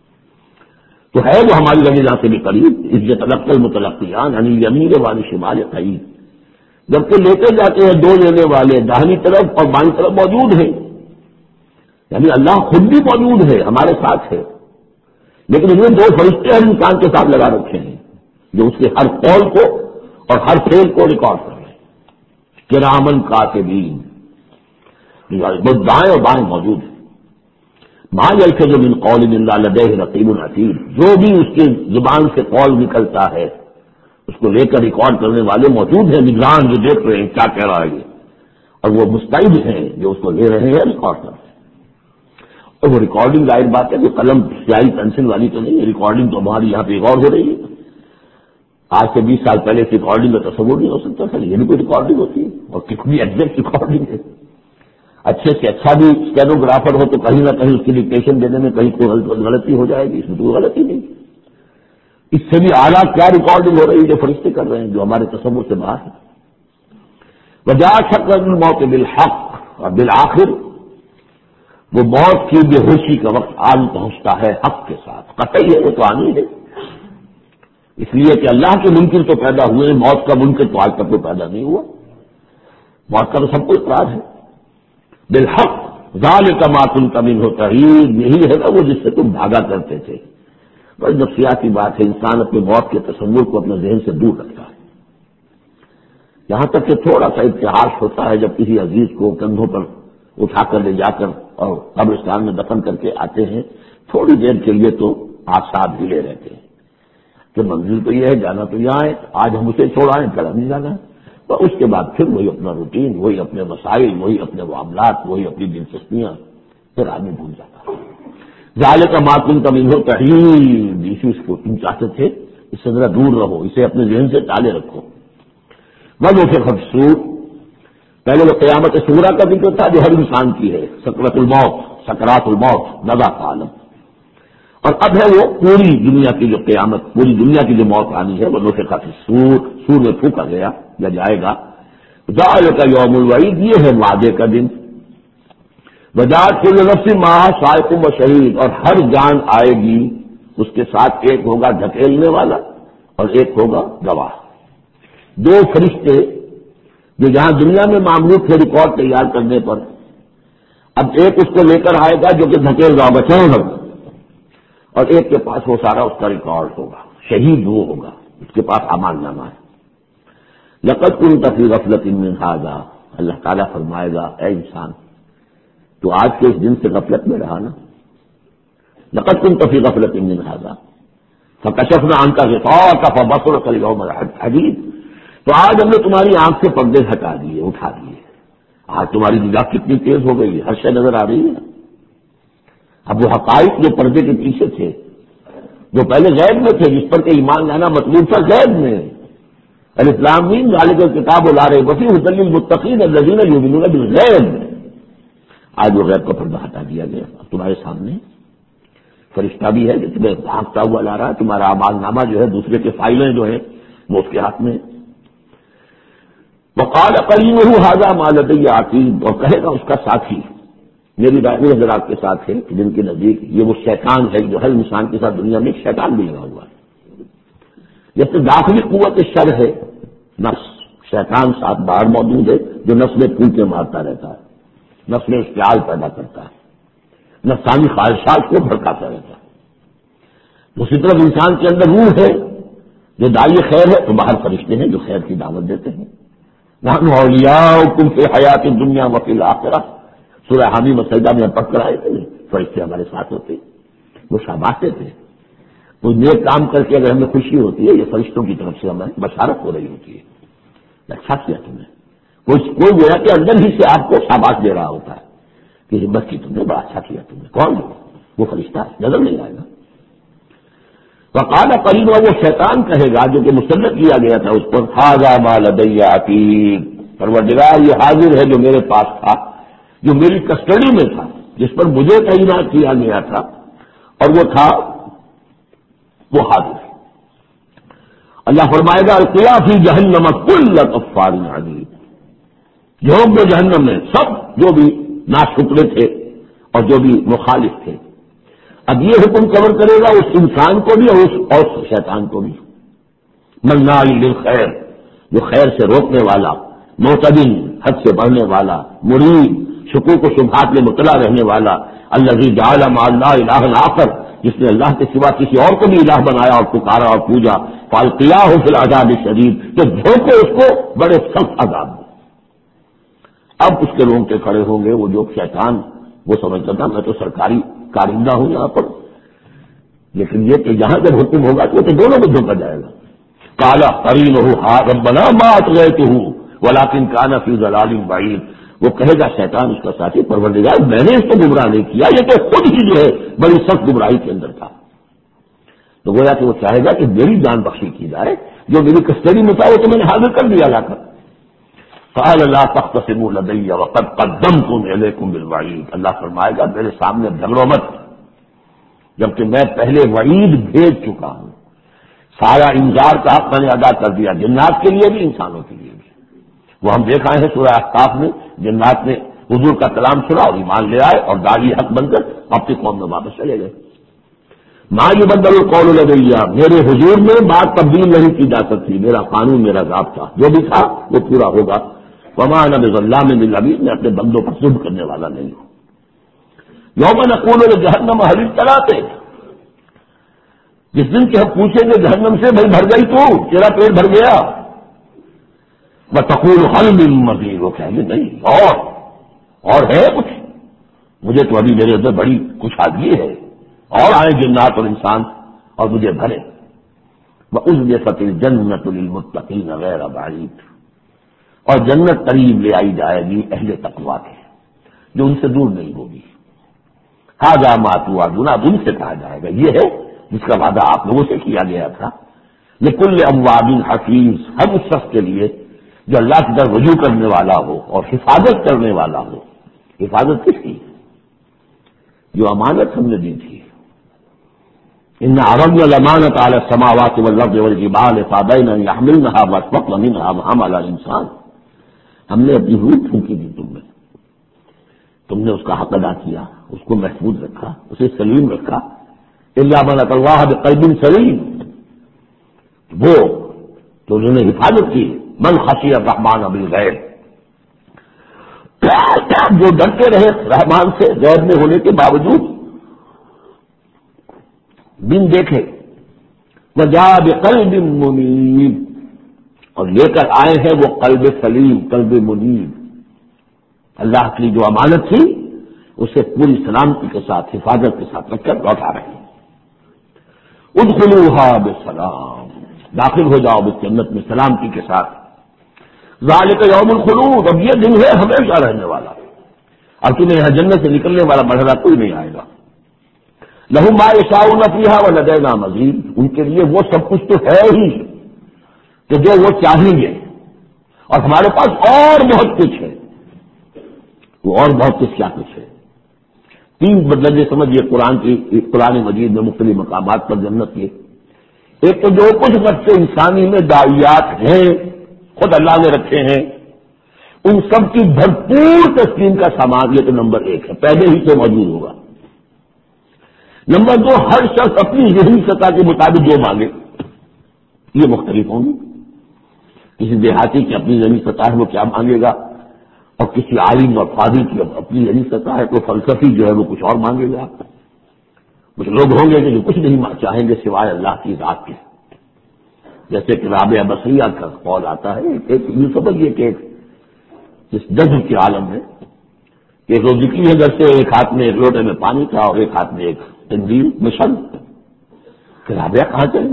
تو ہے وہ ہماری رجحان سے بھی قریب. اس یہ تلقل متلقیان یعنی یمین والی شمال قریب، جبکہ لیتے جاتے ہیں دو لینے والے داہنی طرف اور بائیں طرف موجود ہیں. یعنی اللہ خود بھی موجود ہے، ہمارے ساتھ ہے. لیکن انہیں دو فرشتے ہر انسان کے ساتھ لگا رکھے ہیں جو اس کے ہر قول کو اور ہر فعل کو ریکارڈ کر رہے ہیں. کرامن کاتبین، وہ دائیں اور بائیں موجود ہیں. ماں یلفظ من قول الا لدیہ رقیب عتید، جو بھی اس کی زبان سے قول نکلتا ہے اس کو لے کر ریکارڈ کرنے والے موجود ہیں، نگران جو دیکھ رہے ہیں کیا کہہ رہا ہے یہ، اور وہ مستعد ہیں جو اس کو لے رہے ہیں ریکارڈ کر رہے ہیں. اور وہ ریکارڈنگ ظاہر بات ہے کہ قلم سیاہی پینسل والی تو نہیں ہے، ریکارڈنگ تو ہماری یہاں پہ غور ہو رہی ہے. آج سے بیس سال پہلے اس ریکارڈنگ کا تصور نہیں ہو سکتا تھا، یہ بھی کوئی ریکارڈنگ ہوتی ہے اور کتنی ایگزیکٹ ریکارڈنگ ہے. اچھے سے اچھا بھی اسٹینوگرافر ہو تو کہیں نہ کہیں اس کی ڈکٹیشن دینے میں کہیں کوئی غلطی ہو جائے گی، اس میں تو کوئی غلطی نہیں. اس سے بھی اعلیٰ کیا ریکارڈنگ ہو رہی ہے جو فرشتے کر رہے ہیں جو ہمارے تصور سے باہر ہے. وجا شکر الموت بالحق، اور بالآخر وہ موت کی بے ہوشی کا وقت آن پہنچتا ہے حق کے ساتھ. قطعی ہے وہ تو آنی ہے، اس لیے کہ اللہ کے منکر تو پیدا ہوئے، موت کا منکر تو آج تک تو پیدا نہیں ہوا. موت کا تو سب کو اقرار ہے. بالحق ذالک ما کنت منہ تحید، یہی ہے نا وہ جس سے تم بھاگا کرتے تھے. بڑی نفسیاتی بات ہے، انسان اپنے موت کے تصور کو اپنے ذہن سے دور رکھتا ہے. یہاں تک کہ تھوڑا سا ابتحاش ہوتا ہے جب کسی عزیز کو کندھوں پر اٹھا کر لے جا کر اور قبرستان میں دفن کر کے آتے ہیں، تھوڑی دیر کے لیے تو آساب ہلے رہتے ہیں کہ منزل تو یہ ہے، جانا تو یہاں ہے، آج ہم اسے چھوڑائیں کل ہم نہیں جانا ہے. اور اس کے بعد پھر وہی اپنا روٹین، وہی اپنے مسائل، وہی اپنے معاملات، وہی اپنی دلچسپیاں، پھر آدمی بھول جاتا ہے۔ ذالک ما کنت منہ تحید، اسی اس کو تم چاہتے تھے اس سے ذرا دور رہو، اسے اپنے ذہن سے ٹالے رکھو۔ ونفخ فی الصور، پہلے وہ قیامت صغریٰ کا ذکر تھا جو ہر انسان کی ہے، سکرۃ الموت، سکرات الموت، نزع کا عالم، اور اب ہے وہ پوری دنیا کی جو قیامت، پوری دنیا کی جو موت آنی ہے، وہ ونفخ فی الصور، سور میں پھونکا گیا یا جائے گا۔ ذالک یوم الوعید، یہ ہے وعدے کا دن۔ وجاءت کل نفس معها سائق و شہید، اور ہر جان آئے گی اس کے ساتھ ایک ہوگا دھکیلنے والا اور ایک ہوگا گواہ۔ دو فرشتے جو جہاں دنیا میں معمول تھے ریکارڈ تیار کرنے پر، اب ایک اس کو لے کر آئے گا جو کہ دھکیل گا بچاؤ گا، اور ایک کے پاس وہ سارا اس کا ریکارڈ ہوگا، شہید وہ ہوگا، اس کے پاس اعمال نامہ ہے۔ لقد كنت في غفلة من هذا، اللہ تعالیٰ فرمائے گا اے انسان تو آج کے اس دن سے غفلت میں رہا نا، لقد كنت في غفلة من هذا فكشفنا عنك غطاءك فبصرك اليوم حديد، تو آج ہم نے تمہاری آنکھ سے پردے ہٹا دیے، اٹھا دیے، آج تمہاری نگاہ کتنی تیز ہو گئی، ہر شے نظر آ رہی ہے۔ اب وہ حقائق جو پردے کے پیچھے تھے، جو پہلے غیب میں تھے، جس پر کہ ایمان لانا مطلوب تھا غیب میں، الف لام میم ذالک الکتاب لا ریب فیہ ھدی للمتقین الذین یؤمنون بالغیب، آج وہ غیب کا پردہ ہٹا دیا گیا، اب تمہارے سامنے فرشتہ بھی ہے کہ تمہیں بھاگتا ہوا لا رہا ہے، تمہارا اعمال نامہ جو ہے دوسرے کے فائلیں جو ہیں وہ اس کے ہاتھ میں۔ وقال قرینہ ھذا ما لدی عتید، اور کہے گا اس کا ساتھی، میری رائے حضرات کے ساتھ ہے کہ جن کے نزدیک یہ وہ شیطان ہے جو ہر انسان کے ساتھ دنیا میں شیطان بھی لگا ہوا ہے، جیسے داخلی قوت شر ہے نفس، شیطان ساتھ باہر موجود ہے جو نفس میں پھونکے مارتا رہتا ہے، نفس میں اشتعال پیدا کرتا ہے، نفسانی خواہشات کو بھڑکاتا رہتا ہے۔ دوسری طرف انسان کے اندر روح ہے جو داعی خیر ہے، تو باہر فرشتے ہیں جو خیر کی دعوت دیتے ہیں۔ نحن اولیاؤکم فی الحیات الدنیا وفی الآخرہ، سورہ حمیم سجدہ میں پڑھ کر آئے تھے، فرشتے ہمارے ساتھ ہوتے، وہ شاباشے تھے۔ کوئی نیک کام کر کے اگر ہمیں خوشی ہوتی ہے، یہ فرشتوں کی طرف سے ہمیں بشارت ہو رہی ہوتی ہے، اچھا کیا تم نے، کوئی کوئی گویا کہ اندر ہی سے آپ کو شاباش دے رہا ہوتا ہے کہ ہمت کی تم نے، بڑا اچھا کیا تم نے۔ کون ہے وہ فرشتہ؟ نظر نہیں آئے گا۔ وقال قرین، وہ شیطان کہے گا جو کہ مسلط کیا گیا تھا اس پر، ھذا ما لدی عتید، پروردگار یہ حاضر ہے جو میرے پاس تھا، جو میری کسٹڈی میں تھا، جس پر مجھے تعینات کیا گیا تھا، اور وہ تھا وہ حاضر ہے۔ اللہ فرمائے گا القیا فی جہنم کل کفار عنید، جھونک دو جہنم میں سب جو بھی ناشکرے تھے اور جو بھی مخالف تھے۔ اب یہ حکم کور کرے گا اس انسان کو بھی اور اس اور شیطان کو بھی۔ مناع للخیر، جو خیر سے روکنے والا، معتدل، حد سے بڑھنے والا، مرید، شکوک و شبہات میں مطلع رہنے والا، الذی جعل مع اللہ الہا آخر، جس نے اللہ کے سوا کسی اور کو بھی الہ بنایا اور پکارا اور پوجا، فالقیاہ فی العذاب الشدید، تو جھونکو اس کو بڑے سخت عذاب میں۔ اب اس کے رونگٹے کھڑے ہوں گے، وہ جو شیطان وہ سمجھتا تھا میں تو سرکاری کارندہ ہوں یہاں پر، لیکن یہ کہ جہاں جب حکم ہوگا تو وہ تو دونوں کو جھونکا جائے گا۔ قال قرینہ ربنا ما اطغیتہ ولکن کان فی ضلال بعید، وہ کہے گا شیطان اس کا ساتھی، پروردگار میں نے اس کو گمراہ نہیں کیا، یہ تو خود ہی جو ہے بڑی سخت گمراہی کے اندر تھا۔ تو گویا کہ وہ چاہے گا کہ میری جان بخشی کی جائے، جو میری کسٹڈی میں تھا وہ تو میں نے حاضر کر دیا لا کر۔ قال لا تختصموا لدی وقد قدمتم الیکم بالوعید، اللہ فرمائے گا میرے سامنے جھگڑو مت، جبکہ میں پہلے وعید بھیج چکا ہوں، سارا انذار کا حق میں نے ادا کر دیا، جنات کے لیے بھی انسانوں کے لیے بھی۔ وہ ہم دیکھ آئے ہیں سورہ احقاف میں، جنات نے حضور کا کلام سنا اور ایمان لے آئے اور داعی حق بن کر اپنی قوم میں واپس چلے گئے۔ ما یبدل القول لدی، میرے حضور میں بات تبدیل نہیں کی جا سکتی، میرا قانون، میرا ضابطہ جو بھی تھا وہ پورا ہوگا۔ وما انا بظلام للعبید، میں اپنے بندوں پر ظلم کرنے والا نہیں ہوں۔ یوم نقول لجہنم هل امتلأت، جس دن کہ ہم پوچھیں گے جہنم سے بھائی بھر گئی تو، تیرا پیٹ بھر گیا؟ وتقول هل من مزید، وہ کہیں گے نہیں اور اور ہے کچھ، مجھے تو ابھی میرے اندر بڑی کشادگی ہے، اور آئے جنات اور انسان اور مجھے بھرے۔ وَأُزْلِفَتِ الْجَنَّةُ لِلْمُتَّقِينَ غَيْرَ بَعِيدٍ، اور جنت قریب لے آئی جائے گی اہل تقویٰ کے، جو ان سے دور نہیں ہوگی۔ ھذا ما توعدون، اب ان سے کہا جائے گا یہ ہے جس کا وعدہ آپ لوگوں سے کیا گیا تھا۔ لکل اواب حفیظ، ہر اس شخص کے لیے جو اللہ کی طرف رجوع کرنے والا ہو اور حفاظت کرنے والا ہو۔ حفاظت کس کی؟ جو امانت ہم نے دی تھی۔ ان عرضنا الامانۃ علی السماوات والارض والجبال فابین ان یحملنها واشفقن منها وحملها الانسان، ہم نے اپنی روح پھونکی دی تم میں، تم نے اس کا حق ادا کیا، اس کو محفوظ رکھا، اسے سلیم رکھا۔ الا من اتى الله بقلب سلیم، وہ تو انہوں نے حفاظت کی۔ من خشی الرحمن بالغیب، جو ڈرتے رہے رحمان سے غیب میں ہونے کے باوجود، بن دیکھے۔ وجاء بقلب منیب، اور لے کر آئے ہیں وہ قلب سلیم، قلب منیب۔ اللہ کی جو امانت تھی اسے پوری سلامتی کے ساتھ، حفاظت کے ساتھ رکھ کر لوٹا رہے ہیں۔ ادخلوها بسلام، داخل ہو جاؤ اس جنت میں سلامتی کے ساتھ۔ ذالک یوم الخلود، اب یہ دن ہے ہمیشہ رہنے والا، اب تمہیں یہاں جنت سے نکلنے والا مرحلہ کوئی نہیں آئے گا۔ لہم ما یشاؤون فیہا ولدینا مزید، ان کے لیے وہ سب کچھ تو ہے ہی کہ جو وہ چاہیں گے، اور ہمارے پاس اور بہت کچھ ہے۔ وہ اور بہت کچھ کیا کچھ ہے؟ تین بدلے سمجھیے قرآن کی، قرآن مجید میں مختلف مقامات پر جنت کے۔ ایک تو جو کچھ نفس انسانی میں داعیات ہیں خود اللہ نے رکھے ہیں، ان سب کی بھرپور تسلیم کا سامان، یہ تو نمبر ایک ہے، پہلے ہی سے موجود ہوگا۔ نمبر دو، ہر شخص اپنی ذہنی سطح کے مطابق جو مانگے یہ مختلف ہوں گی۔ کسی دیہاتی کی اپنی ذہنی سطح ہے وہ کیا مانگے گا، اور کسی عالم اور فاضل کی اپنی ذہنی سطح ہے تو فلسفی جو ہے وہ کچھ اور مانگے گا۔ کچھ لوگ ہوں گے کہ جو کچھ نہیں چاہیں گے سوائے اللہ کی ذات کے، جیسے کہ رابعہ بصریہ کا قول آتا ہے، ایک یوں سمجھیے کہ اس جذب کے عالم ہے کہ ایک روز نکلی ہے گھر سے، ایک ہاتھ میں ایک لوٹے میں پانی تھا اور ایک ہاتھ میں ایک تنظیم مشن، کہ رابعہ کہاں چلے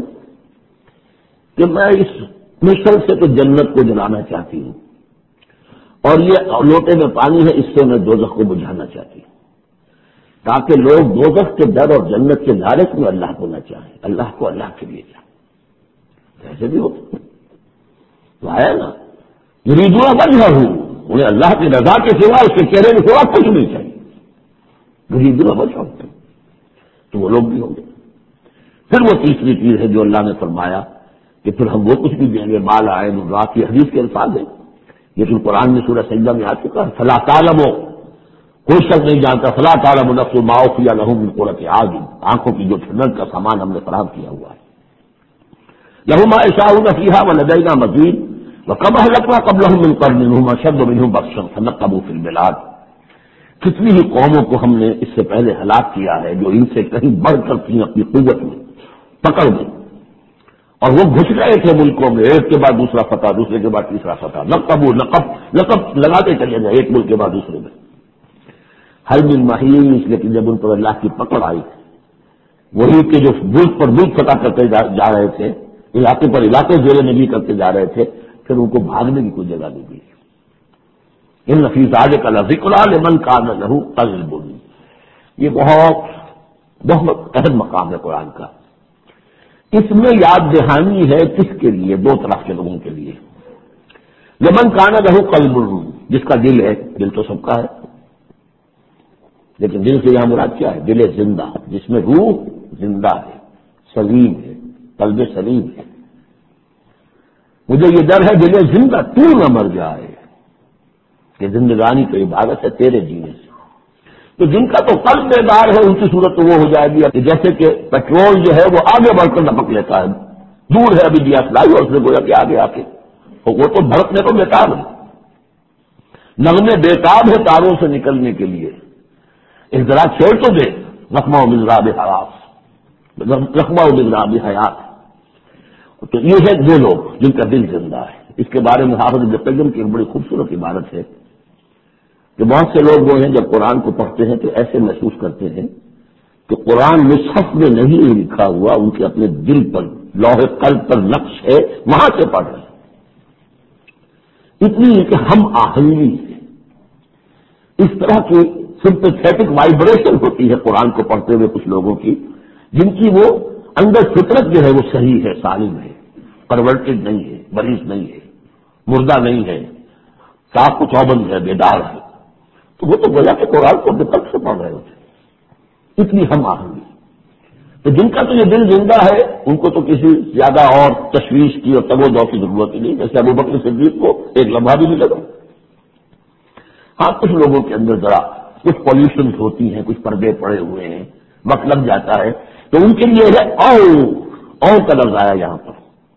کہ میں اس مشن سے تو جنت کو جلانا چاہتی ہوں، اور یہ لوٹے میں پانی ہے اس سے میں دوزخ کو بجھانا چاہتی ہوں، تاکہ لوگ دوزخ کے ڈر اور جنت کے لالچ میں اللہ کو نہ چاہیں، اللہ کو اللہ کے لیے چاہیں۔ ایسے بھی ہوتا تو آیا نا، یریدون وجہہ، انہیں اللہ کی رضا کے سوا، اس کے چہرے کے سوا کچھ نہیں چاہیے، یریدون وجہہ، تو وہ لوگ بھی ہوں گے۔ پھر وہ تیسری چیز ہے جو اللہ نے فرمایا کہ پھر ہم وہ کچھ بھی دیں گے، مال عین رات کی حدیث کے الفاظ ہیں، لیکن قرآن میں سورہ سجدہ میں آ چکا ہے، فلا تعلم، کوئی شخص نہیں جانتا، فلا تعلم نفس ما اخفی لهم من قرۃ اعین، آنکھوں کی جو ٹھنڈک کا سامان ہم نے فراہم کیا ہوا ہے۔ لهم ما یشاؤون فیہا ولدینا مزید، وکم اہلکنا قبلهم من قرن هم اشد منهم بطشا فنقبوا فی البلاد، کتنی ہی قوموں کو ہم نے اس سے پہلے ہلاک کیا ہے جو ان سے کہیں بڑھ کر تھیں اپنی قوت میں، پکڑ میں، اور وہ گھس گئے تھے ملکوں میں، ایک کے بعد دوسرا فتح، دوسرے کے بعد تیسرا فتح، نقبوا، نقب نقب لگاتے چلے گئے ایک ملک کے بعد دوسرے میں۔ ہر من محیص، لیکن جب ان پر اللہ کی پکڑ آئی، وہی کہ جو ملک پر ملک فتح کرتے جا رہے تھے، علاقے پر علاقے زیر نبی کرتے جا رہے تھے، پھر ان کو بھاگنے کی کوئی جگہ نہیں دی۔ ان فی ذلک لذکری لمن کان لہ قلب، یہ بہت بہت اہم مقام ہے قرآن کا۔ اس میں یاد دہانی ہے کس کے لیے؟ دو طرح کے لوگوں کے لیے، لمن کان لہ قلب، جس کا دل ہے، دل تو سب کا ہے، لیکن دل سے یہاں مراد کیا ہے؟ دل زندہ، جس میں روح زندہ ہے، سلیم ہے، قلب سلیم ہے۔ مجھے یہ ڈر ہے دل زندہ تو نہ مر جائے، کہ زندگانی تو عبادت ہے تیرے جینے سے۔ تو جن کا تو قلب بیدار ہے ان کی صورت تو وہ ہو جائے گی جیسے کہ پیٹرول جو ہے وہ آگے بڑھ کر لپک لیتا ہے، دور ہے ابھی دیا سلائی اور اس نے گویا کہ آگے آ کے وہ تو بھڑکنے کو بیتاب ہے، نغمے بیتاب ہے تاروں سے نکلنے کے لیے، ایک ذرا چھوڑ تو دے، رقمہ و مزراب حیات، رقمہ و مزراب حیات۔ تو یہ ہے وہ لوگ جن کا دل زندہ ہے۔ اس کے بارے میں حافظ ابن قیم کی ایک بڑی خوبصورت عبارت ہے کہ بہت سے لوگ وہ ہیں جب قرآن کو پڑھتے ہیں تو ایسے محسوس کرتے ہیں کہ قرآن مصحف میں نہیں لکھا ہوا، ان کے اپنے دل پر، لوح قلب پر نقش ہے، وہاں سے پڑھ رہے ہیں۔ اتنی کہ ہم آہنگی سے اس طرح کی سمپیتھیٹک وائبریشن ہوتی ہے قرآن کو پڑھتے ہوئے کچھ لوگوں کی، جن کی وہ اندر فطرت جو ہے وہ صحیح ہے، سالم ہے، پرورٹڈ نہیں ہے، مریض نہیں ہے، مردہ نہیں ہے، صاف و چوبند ہے، بیدار ہے، تو وہ تو گویا کہ قرآن کو بتک سے پڑھ رہے ہوتے، اتنی ہم آہنگی۔ تو جن کا تو یہ دل زندہ ہے ان کو تو کسی زیادہ اور تشویش کی اور تگ و دو کی ضرورت ہی نہیں، جیسے ابوبکر صدیق کو ایک لمحہ بھی نہیں لگا۔ ہاں کچھ لوگوں کے اندر ذرا کچھ پالوشنز ہوتی ہیں، کچھ پردے پڑے ہوئے ہیں، وقت لگ جاتا ہے، تو ان کے لیے ہے او او کا لفظ آیا یہاں پر،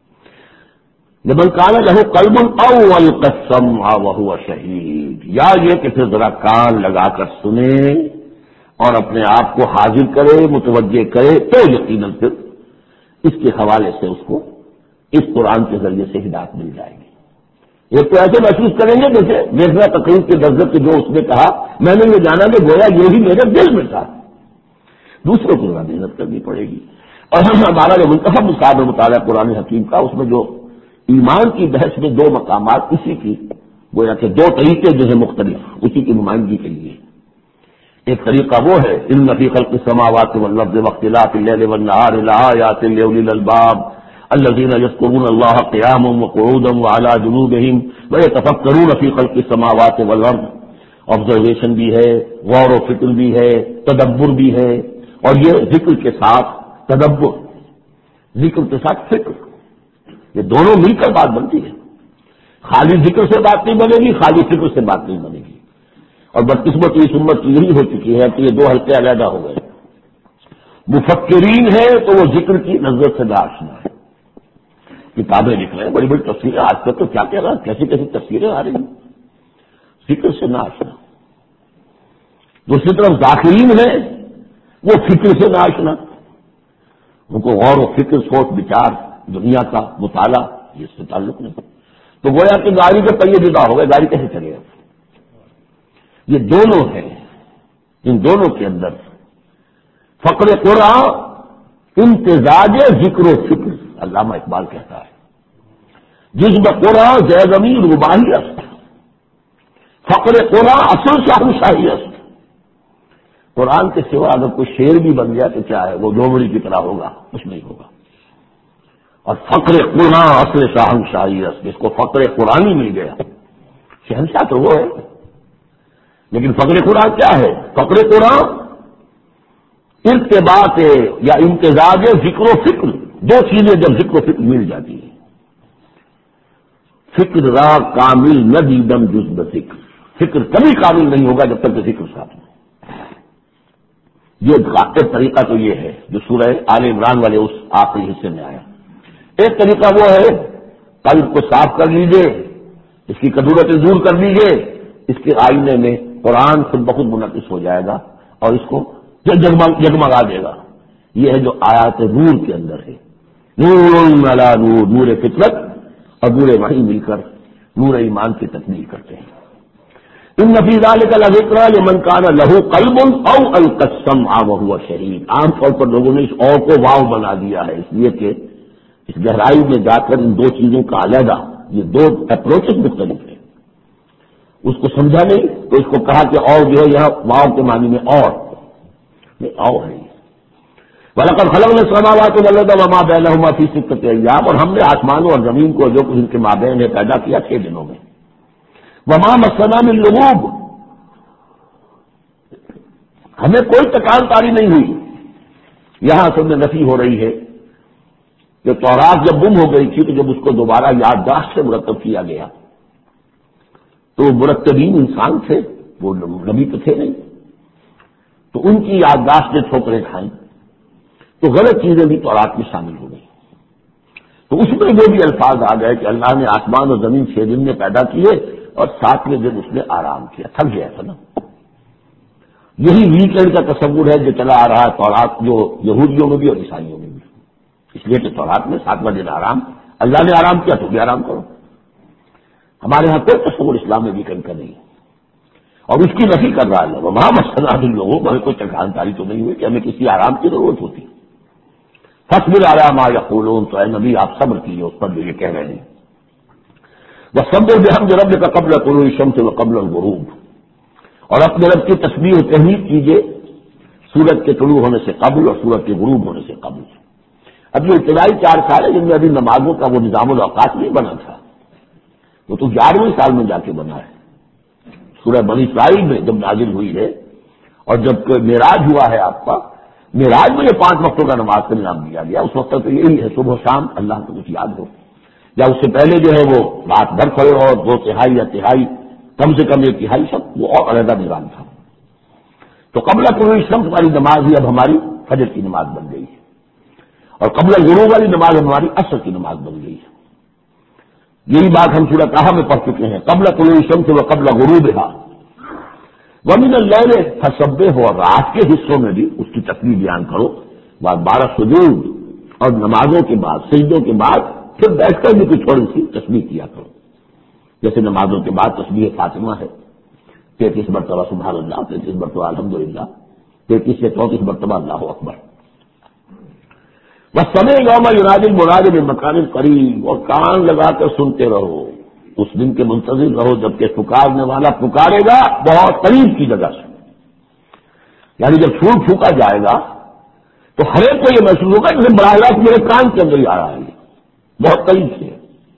لمن کان لہ قلب او القسم وہو شہید، یا یہ کہ پھر ذرا کان لگا کر سنے اور اپنے آپ کو حاضر کرے، متوجہ کرے، تو یقیناً پھر اس کے حوالے سے اس کو اس قرآن کے ذریعے سے ہدایت مل جائے گی۔ ایک تو ایسے محسوس کریں گے جیسے دیکھنا تقریر کے درجے سے جو اس نے کہا میں نے یہ جانا کہ گویا یہی میرے دل میں تھا، دوسروں کو ذرا محنت کرنی پڑے گی۔ اور ہمارا جو منتخب نصاب ہے مطالعہ قرآن حکیم کا، اس میں جو ایمان کی بحث میں دو مقامات اسی کی گویا کہ دو طریقے جو ہیں مختلف اسی کی نمائندگی کے لیے، ایک طریقہ وہ ہے ان فی خلق السماوات والارض واختلاف اللیل والنہار لآیات لأولی الالباب الذین یذکرون اللہ قیاما وقعودا وعلی جنوبہم ویتفکرون فی خلق السماوات والارض، آبزرویشن بھی ہے، غور و فکر بھی ہے، تدبر بھی ہے، اور یہ ذکر کے ساتھ تدبر، ذکر کے ساتھ فکر، یہ دونوں مل کر بات بنتی ہے۔ خالی ذکر سے بات نہیں بنے گی، خالی فکر سے بات نہیں بنے گی۔ اور بدقسمتی اس امت کی یہی ہو چکی ہے کہ یہ دو حلقے علیحدہ ہو گئے، مفکرین ہے تو وہ ذکر کی نظر سے ناشنا ہے، کتابیں لکھ رہے ہیں، بڑی بڑی تفسیریں، آج کل تو کیا کہہ رہا ہے، کیسی کیسی تفسیریں آ رہی ہیں، ذکر سے ناشنا۔ دوسری طرف ذاکرین ہے وہ فکر سے ناشنا، ان کو غور و فکر، سوچ بچار، دنیا کا مطالعہ یہ اس سے تعلق نہیں، تو گویا کہ گاڑی کے پہیے جدا ہو گئے، گاڑی کیسے چلے گا؟ یہ دونوں ہیں، ان دونوں کے اندر فقر قرآن امتزاج ذکر و فکر، علامہ اقبال کہتا ہے جذب قرآن زیدمی رباہی است، فقر قرآن اصل شاہنشاہی است۔ قرآن کے سوا اگر کوئی شعر بھی بن گیا تو کیا ہے، وہ لومڑی کی طرح ہوگا، کچھ نہیں ہوگا۔ اور فقر قرآن اصل شاہنشاہی است، جس کو فقر قرآن ہی مل گیا، شہنشاہ تو وہ ہے۔ لیکن فقر قرآن کیا ہے؟ فقر قرآن ارتباط یا امتزاج ذکر و فکر، دو چیزیں جب ذکر و فکر مل جاتی ہیں۔ فکر را کامل نہ دیدم جز بفکر، فکر کبھی کامل نہیں ہوگا جب تک کہ ذکر ساتھ میں۔ یہ ایک طریقہ تو یہ ہے جو سورہ آل عمران والے اس آخری حصے میں آیا۔ ایک طریقہ وہ ہے قلب کو صاف کر لیجئے، اس کی کدورتیں دور کر لیجئے، اس کے آئینے میں قرآن خود بخود منعکس ہو جائے گا اور اس کو جگمگا دے گا۔ یہ ہے جو آیات نور کے اندر ہے، نور علی نور، نور فطرت اور نور وحی مل کر نور ایمان کی تکمیل کرتے ہیں۔ ان فی ذلک لذکری لمن کان لہ قلب او القی السمع وہو شہید، عام طور پر لوگوں نے اس اور کو واو بنا دیا ہے، اس لیے کہ اس گہرائی میں جا کر ان دو چیزوں کا علیحدہ، یہ دو اپروچز مختلف ہیں، اس کو سمجھا نہیں تو اس کو کہا کہ اور جو ہے یہاں واو کے معنی میں اور نہیں، او ہے۔ وَلَقَدْ خَلَقْنَا السَّمَاوَاتِ وَالْأَرْضَ وَمَا بَيْنَهُمَا فِي سِتَّةِ أَيَّامٍ، اور ہم نے آسمانوں اور زمین کو جو کچھ ان کے مابین ہے پیدا کیا چھ دنوں میں۔ وَمَا مَسَّنَا مِن لُغُوبٍ، ہمیں کوئی تکان تاری نہیں ہوئی۔ یہاں اصل میں نفی ہو رہی ہے کہ تورات جب گم ہو گئی تھی تو جب اس کو دوبارہ یادداشت سے مرتب کیا گیا تو مرتبین انسان تھے، وہ نبی تو تھے نہیں، تو ان کی یادداشت نے ٹھوکریں کھائیں تو غلط چیزیں بھی تورات میں شامل ہو گئی۔ تو اس میں وہ بھی الفاظ آ گئے کہ اللہ نے آسمان اور زمین چھ دن میں پیدا کیے اور ساتویں دن اس نے آرام کیا، تھک گیا تھا نا۔ یہی ویکینڈ کا تصور ہے جو چلا آ رہا ہے تورات، جو یہودیوں میں بھی اور عیسائیوں میں بھی، اس لیے کہ تورات میں ساتواں دن آرام، اللہ نے آرام کیا تو بھی آرام کرو۔ ہمارے یہاں کوئی تصور اسلام میں ویکینڈ کا نہیں، اور اس کی نفی کر رہا ہے وہاں مسئلہ جن لوگوں کو ہمیں کوئی تکانتاری تو نہیں ہوئی کہ ہمیں کسی آرام کی ضرورت ہوتی۔ فصبر علی ما یقولون، تو اے نبی آپ صبر کیجیے اس پر جو یہ کہہ رہے ہیں۔ وَسَبِّحْ بِحَمْدِ رَبِّكَ قَبْلَ طُلُوعِ الشَّمْسِ وَقَبْلَ الْغُرُوبِ، اور اپنے رب کی تسبیح و تحمید کیجیے سورج کے طلوع ہونے سے قبل اور سورج کے غروب ہونے سے قبل۔ اب یہ ابتدائی چار سال ہے جن میں ابھی نمازوں کا وہ نظام الاوقات نہیں بنا تھا، وہ تو گیارہویں سال میں جا کے بنا ہے۔ سورہ بنی اسرائیل میں جب نازل ہوئی ہے اور جب معراج ہوا ہے آپ کا، معراج میں یہ پانچ وقتوں کا نماز کا نظام دیا گیا، اس وقت تو یہی ہے صبح و شام اللہ کو کچھ یاد ہو، یا اس سے پہلے جو ہے وہ رات بھر پڑے اور دو تہائی یا تہائی کم سے کم ایک تہائی سب وہ اور علیحدہ نظام تھا۔ تو قبل طلوع الشمس والی نماز ہی اب ہماری فجر کی نماز بن گئی ہے، اور قبل الغروب والی نماز ہماری عصر کی نماز بن گئی ہے۔ یہی بات ہم سورہ طٰہٰ میں پڑھ چکے ہیں، قبل طلوع الشمس و قبل غروبها ومن اللیل فسبح، اور رات کے حصوں میں بھی اس کی تسبیح بیان کرو، بعد بارہ سجود اور نمازوں کے بعد سجدوں کے بعد پھر بیٹھ کر بھی کوئی تھوڑی سی تسبیح کیا کرو، جیسے نمازوں کے بعد تسبیح فاطمہ ہے، تینتیس مرتبہ سبحان اللہ، تینتیس مرتبہ الحمدللہ، تینتیس سے چونتیس مرتبہ اللہ اکبر۔ وَالسَّمْعِ يَوْمَ يُنَادِي الْمُنَادِ مِن مَّكَانٍ قَرِيبٍ، اور کان لگا کر سنتے رہو، اس دن کے منتظر رہو جبکہ پکارنے والا پکارے گا بہت قریب کی جگہ سے، یعنی جب پھول پھونکا جائے گا تو ہر ایک کو یہ محسوس ہوگا جیسے براہ راست میرے کان کے اندر ہی آ رہا ہے، بہت قریب سے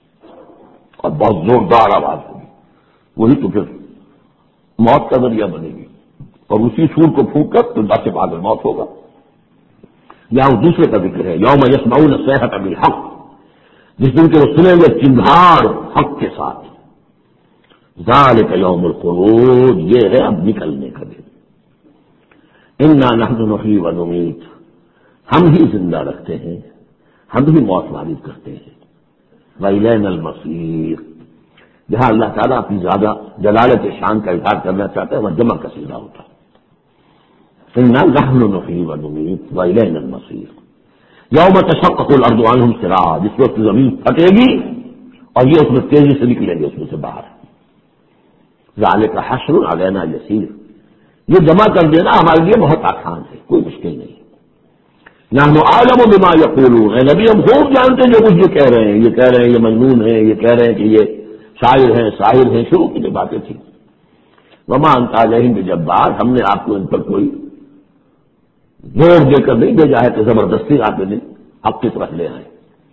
اور بہت زوردار آواز ہوگی، وہی تو پھر موت کا ذریعہ بنے گی، اور اسی سور کو پھونک کر تو سے بعد موت ہوگا۔ یہاں دوسرے کا ذکر ہے، یوم یسمعون الصیحۃ بالحق، جس دن کے وہ سنیں گے چنگھاڑ حق کے ساتھ، ذالک یوم الخروج، یہ ہے اب نکلنے کا دن۔ انا نحن نحیی و نمیت، ہم ہی زندہ رکھتے ہیں، ہم ہی موت وارد کرتے ہیں۔ وإلینا المصیر، جہاں اللہ تعالیٰ اپنی زیادہ جلالت شان کا اظہار کرنا چاہتا ہے وہ جمع کا صیغہ ہوتا ہے۔ انا نحن نحیی و نمیت وإلینا المصیر، یوم تشقق الارض عنہم سراعا، جس وقت زمین پھٹے گی اور یہ اس میں تیزی سے نکلیں گے اس میں سے باہر۔ ذالک حشر علینا یسیر، یہ جمع کر دینا ہمارے لیے بہت آسان ہے، کوئی مشکل نہیں۔ نحن اعلم بما یقولون، اے نبی ہم خوب جانتے ہیں جو کچھ یہ کہہ رہے ہیں، یہ کہہ رہے ہیں یہ مجنون ہے، یہ کہہ رہے ہیں کہ یہ شاعر ہیں ساحر ہیں، شروع کی جو باتیں تھیں۔ وما انت علیہم بجبار، ہم نے آپ کو ان پر کوئی زور دے کر نہیں بھیجا ہے کہ زبردستی آپ نے حق کی طرف لے آئے۔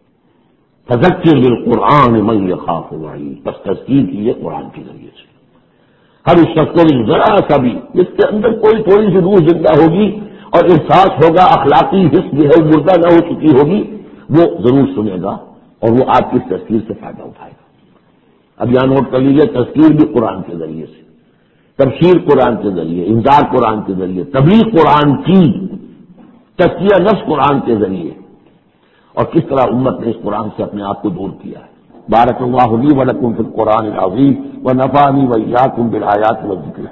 فذکر بالقرآن من یخاف وعید، بس تذکیر کیجیے قرآن کے ذریعے سے ہر اس شخص کو ذرا سا بھی جس کے اندر کوئی تھوڑی سی روح زندہ ہوگی اور احساس ہوگا، اخلاقی حس جو ہے مردہ نہ ہو چکی ہوگی، وہ ضرور سنے گا اور وہ آپ کی تذکیر سے فائدہ اٹھائے گا۔ اب یہاں نوٹ کر لیجیے، تذکیر بھی قرآن کے ذریعے سے، تبشیر قرآن کے ذریعے، انذار قرآن کے ذریعے، تبلیغ قرآن کی، تزکیہ نفس قرآن کے ذریعے، اور کس طرح امت نے اس قرآن سے اپنے آپ کو دور کیا ہے۔ بارک اللہ لی و لکم فی القرآن العظیم و نفعنی و ایاکم بالآیات والذکر